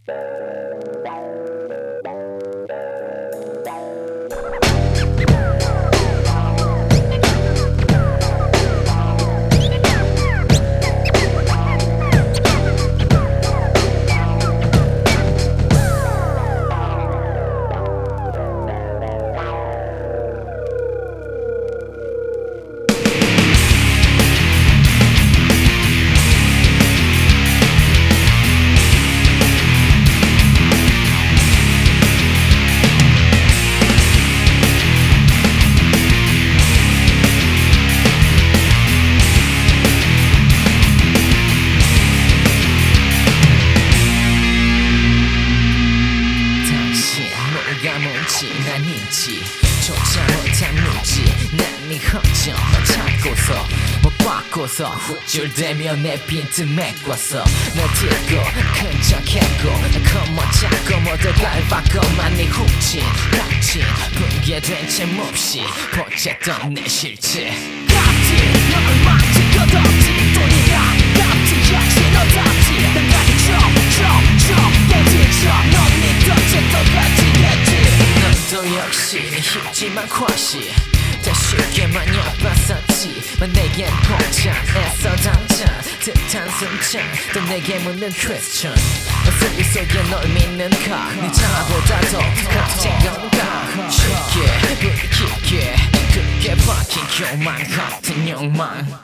아닌지 조차 못한 문지 난 네 흔적만 찾고서 못 바꿔서 훌줄대며 내 빈틈 메꿔서 널 들고 큰 척했고 컴온 찾고 모두 밟았고만 네 훅진 닥친 붕괴된 채 몹시 포착던 내 실체 값진 널 만진 것 없지 돈이랑 값진 역시 너답지 난 다시 촉촉촉 깨진 척넌네 덫에 똑같이겠지 또 역시 쉽지만 과시 더 쉽게만 엿봤었지만 내겐 포장했어 당장 듯한 순간 또 내게 묻는 퀘스천 소리 속에 널 믿는가 네 자아보다 더 값진 건가 쉽게 불이 깊게 그게 박힌 교만 같은 욕망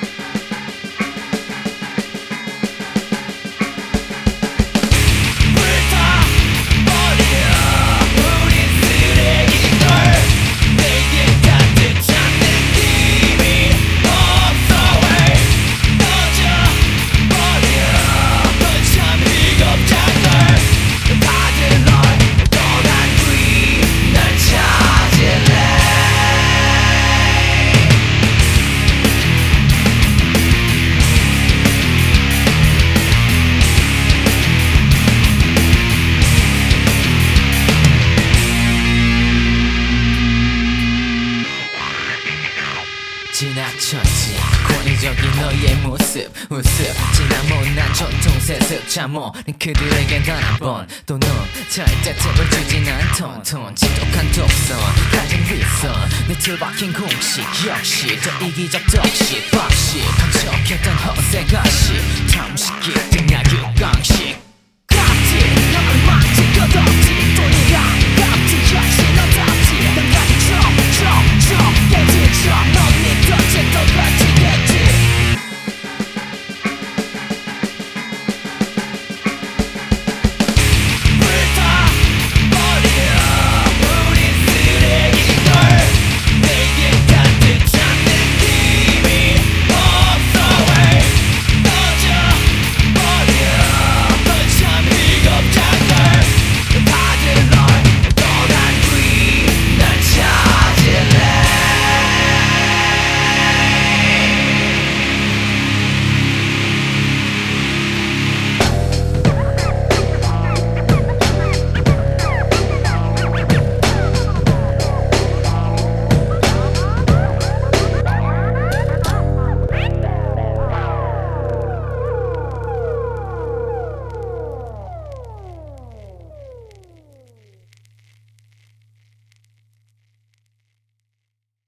지나쳤지 권위적인 너의 모습 우습 지나 못난 전통 세습 잠오 그들에겐 단 한 번 또 넌 절대 틈을 주진 않던 지독한 독선 가진 위선 내 틀박힌 공식 역시 더 이기적 덕시 박시 반짝했던 허세 가시 잠시